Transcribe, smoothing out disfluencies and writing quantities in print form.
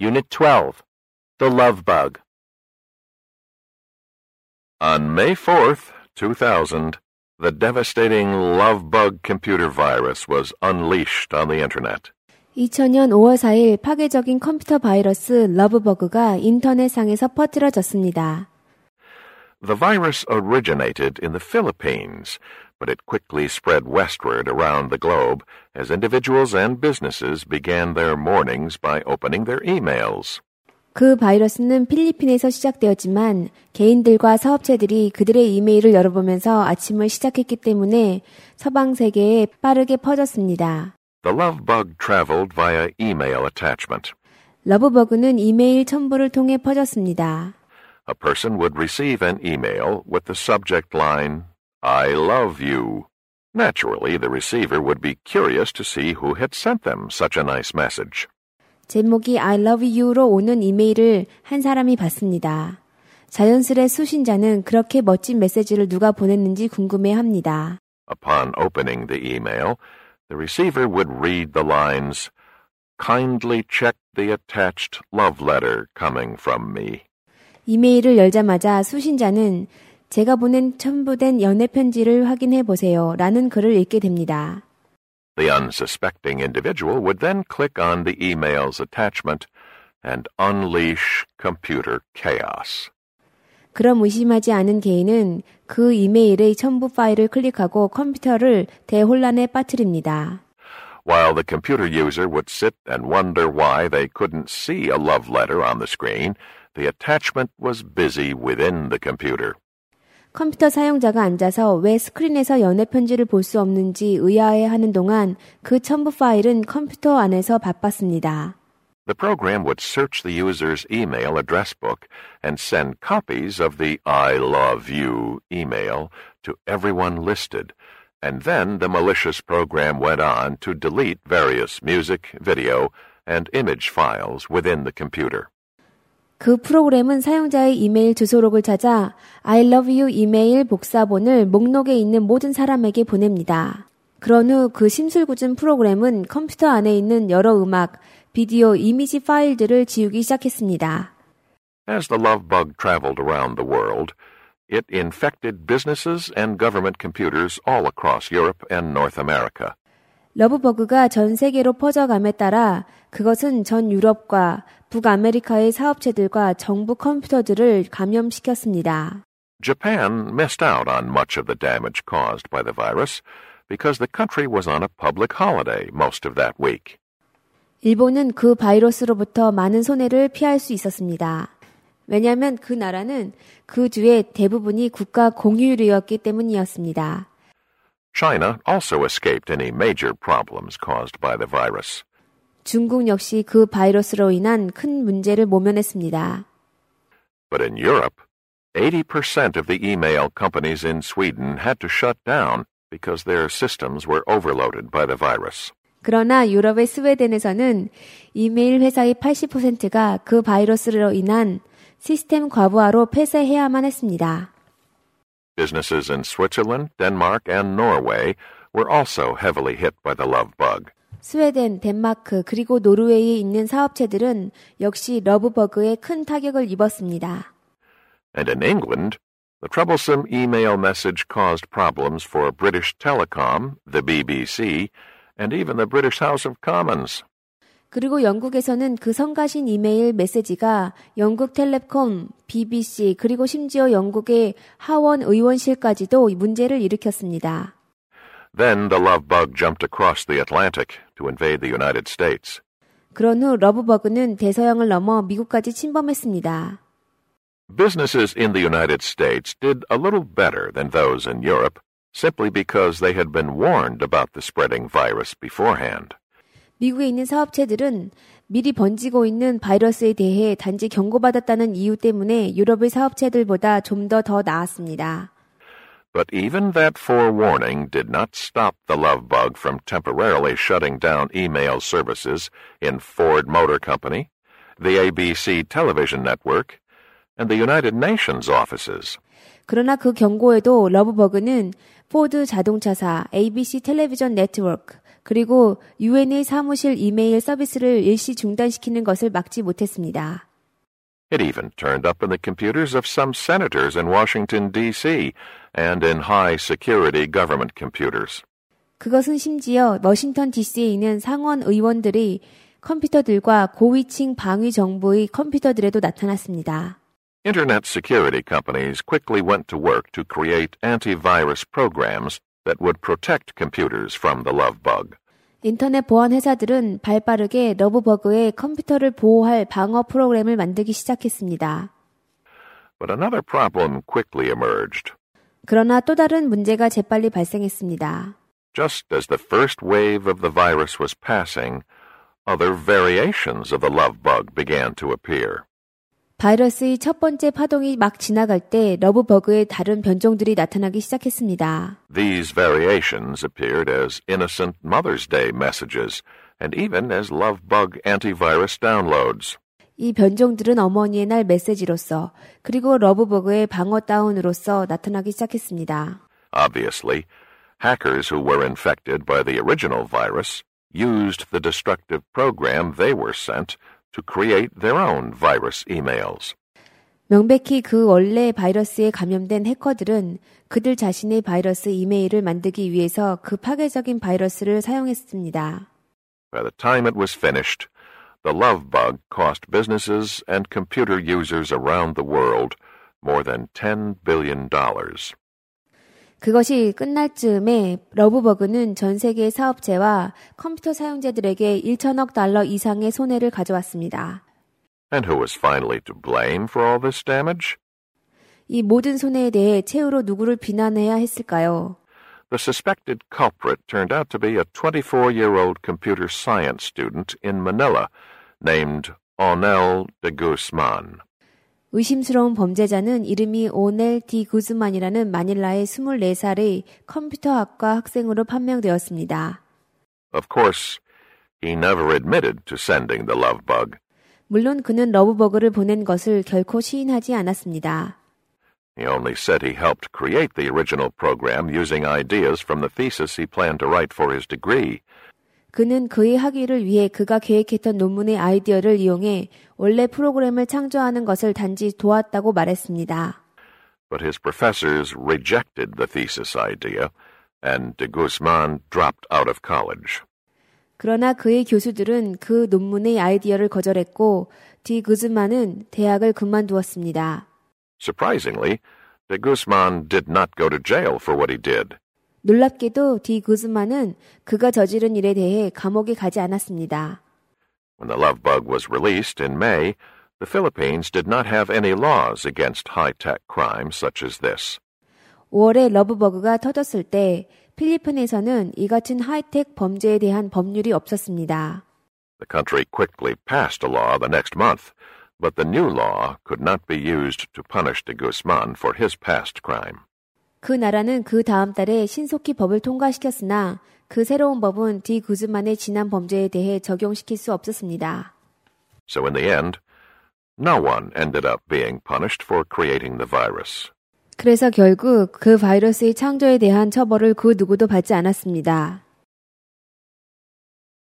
Unit 12, The Love Bug. On May 4th, 2000, the devastating Love Bug computer virus was unleashed on the Internet. 2000년 5월 4일 파괴적인 컴퓨터 바이러스 러브버그가 인터넷상에서 퍼뜨려졌습니다. The virus originated in the Philippines, but it quickly spread westward around the globe as individuals and businesses began their mornings by opening their emails. 그 바이러스는 필리핀에서 시작되었지만 개인들과 사업체들이 그들의 이메일을 열어보면서 아침을 시작했기 때문에 서방 세계에 빠르게 퍼졌습니다. The love bug traveled via email attachment. 러브버그는 이메일 첨부를 통해 퍼졌습니다. A person would receive an email with the subject line, I love you. Naturally, the receiver would be curious to see who had sent them such a nice message. 제목이 I love you로 오는 이메일을 한 사람이 받습니다. 자연스레 수신자는 그렇게 멋진 메시지를 누가 보냈는지 궁금해합니다. Upon opening the email, the receiver would read the lines, Kindly check the attached love letter coming from me. 이메일을 열자마자 수신자는 제가 보낸 첨부된 연애 편지를 확인해 보세요 라는 글을 읽게 됩니다. The unsuspecting individual would then click on the email's attachment and unleash computer chaos. 그럼 의심하지 않은 개인은 그 이메일의 첨부 파일을 클릭하고 컴퓨터를 대혼란에 빠뜨립니다. While the computer user would sit and wonder why they couldn't see a love letter on the screen, the attachment was busy within the computer. 컴퓨터 사용자가 앉아서 왜 스크린에서 연애 편지를 볼 수 없는지 의아해하는 동안 그 첨부 파일은 컴퓨터 안에서 바빴습니다. The program would search the user's email address book and send copies of the I love you email to everyone listed, and then the malicious program went on to delete various music, video, and image files within the computer. 그 프로그램은 사용자의 이메일 주소록을 찾아 I love you 이메일 복사본을 목록에 있는 모든 사람에게 보냅니다. 그런 후 그 심술궂은 프로그램은 컴퓨터 안에 있는 여러 음악, 비디오, 이미지 파일들을 지우기 시작했습니다. As the love bug traveled around the world, it infected businesses and government computers all across Europe and North America. 러브버그가 전 세계로 퍼져감에 따라 그것은 전 유럽과 북아메리카의 사업체들과 정부 컴퓨터들을 감염시켰습니다. Japan missed out on much of the damage caused by the virus because the country was on a public holiday most of that week. 일본은 그 바이러스로부터 많은 손해를 피할 수 있었습니다. 왜냐하면 그 나라는 그 주의 대부분이 국가 공휴일이었기 때문이었습니다. China also escaped any major problems caused by the virus. 중국 역시 그 바이러스로 인한 큰 문제를 모면했습니다. But in Europe, 80% of the email companies in Sweden had to shut down because their systems were overloaded by the virus. 그러나 유럽의 스웨덴에서는 이메일 회사의 80%가 그 바이러스로 인한 시스템 과부하로 폐쇄해야만 했습니다. Businesses in Switzerland, Denmark, and Norway were also heavily hit by the love bug. 스웨덴, 덴마크, 그리고 노르웨이에 있는 사업체들은 역시 러브버그에 큰 타격을 입었습니다. And in England, the troublesome email message caused problems for British Telecom, the BBC, and even the British House of Commons. 그리고 영국에서는 그 성가신 이메일 메시지가 영국 텔레콤, BBC, 그리고 심지어 영국의 하원 의원실까지도 문제를 일으켰습니다. Then the love bug jumped across the Atlantic to invade the United States. 그런 후 러브버그는 대서양을 넘어 미국까지 침범했습니다. Businesses in the United States did a little better than those in Europe, simply because they had been warned about the spreading virus beforehand. 미국에 있는 사업체들은 미리 번지고 있는 바이러스에 대해 단지 경고받았다는 이유 때문에 유럽의 사업체들보다 좀 더 나았습니다. But even that forewarning did not stop the love bug from temporarily shutting down email services in Ford Motor Company, the ABC television network, and the United Nations offices. 그러나 그 경고에도 러브버그는 포드 자동차사, ABC 텔레비전 네트워크, 그리고 UN의 사무실 이메일 서비스를 일시 중단시키는 것을 막지 못했습니다. It even turned up in the computers of some senators in Washington, D.C. and in high-security government computers. 그것은 심지어 워싱턴 DC에 있는 상원 의원들의 컴퓨터들과 고위층 방위 정부의 컴퓨터들에도 나타났습니다. Internet security companies quickly went to work to create antivirus programs that would protect computers from the love bug. 인터넷 보안 회사들은 발빠르게 러브버그의 컴퓨터를 보호할 방어 프로그램을 만들기 시작했습니다. But another problem quickly emerged. 그러나 또 다른 문제가 재빨리 발생했습니다. Just as the first wave of the virus was passing, other variations of the love bug began to appear. 바이러스의 첫 번째 파동이 막 지나갈 때 러브버그의 다른 변종들이 나타나기 시작했습니다. These variations appeared as innocent Mother's Day messages and even as love bug antivirus downloads. 이 변종들은 어머니의 날 메시지로서 그리고 러브버그의 방어 다운으로서 나타나기 시작했습니다. Obviously, hackers who were infected by the original virus used the destructive program they were sent to create their own virus emails. 명백히 그 원래 바이러스에 감염된 해커들은 그들 자신의 바이러스 이메일을 만들기 위해서 그 파괴적인 바이러스를 사용했습니다. By the time it was finished, the love bug cost businesses and computer users around the world more than $10 billion. 그것이 끝날 즈음에 러브버그는 전 세계의 사업체와 컴퓨터 사용자들에게 1천억 달러 이상의 손해를 가져왔습니다. And who was finally to blame for all this damage? 이 모든 손해에 대해 최후로 누구를 비난해야 했을까요? The suspected culprit turned out to be a 24-year-old computer science student in Manila named Onel de Guzman. 의심스러운 범죄자는 이름이 오넬 디 구즈만이라는 마닐라의 24살의 컴퓨터학과 학생으로 판명되었습니다. Of course, he never admitted to sending the love bug. 물론 그는 러브버그를 보낸 것을 결코 시인하지 않았습니다. He only said he helped create the original program using ideas from the thesis he planned to write for his degree. 그는 그의 학위를 위해 그가 계획했던 논문의 아이디어를 이용해 원래 프로그램을 창조하는 것을 단지 도왔다고 말했습니다. But his professors rejected the thesis idea, and de Guzman dropped out of college. 그러나 그의 교수들은 그 논문의 아이디어를 거절했고 디 구즈만은 대학을 그만두었습니다. Surprisingly, de Guzman did not go to jail for what he did. 놀랍게도 디 구즈만은 그가 저지른 일에 대해 감옥에 가지 않았습니다. When the love bug was released in May, the Philippines did not have any laws against high-tech crimes such as this. 5월에 러브버그가 터졌을 때 필리핀에서는 이 같은 하이텍 범죄에 대한 법률이 없었습니다. The country quickly passed a law the next month, but the new law could not be used to punish de Guzman for his past crime. 그 나라는 그 다음 달에 신속히 법을 통과시켰으나 그 새로운 법은 디 구즈만의 지난 범죄에 대해 적용시킬 수 없었습니다. So in the end, no one ended up being punished for creating the virus. 그래서 결국 그 바이러스의 창조에 대한 처벌을 그 누구도 받지 않았습니다.